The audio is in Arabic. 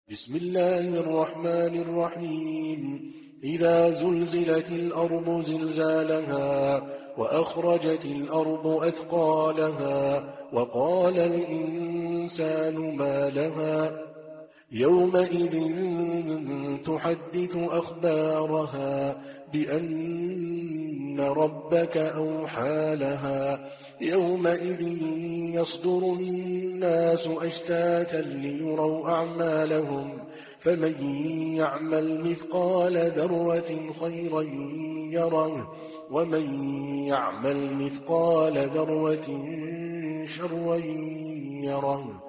بسم الله الرحمن الرحيم إذا زلزلت الأرض زلزالها وأخرجت الأرض أثقالها وقال الإنسان ما لها يومئذ تحدث أخبارها بأن ربك أوحى لها يومئذ يصدر الناس أشتاتا ليروا أعمالهم فمن يعمل مثقال ذرة خيرا يره ومن يعمل مثقال ذرة شرا يره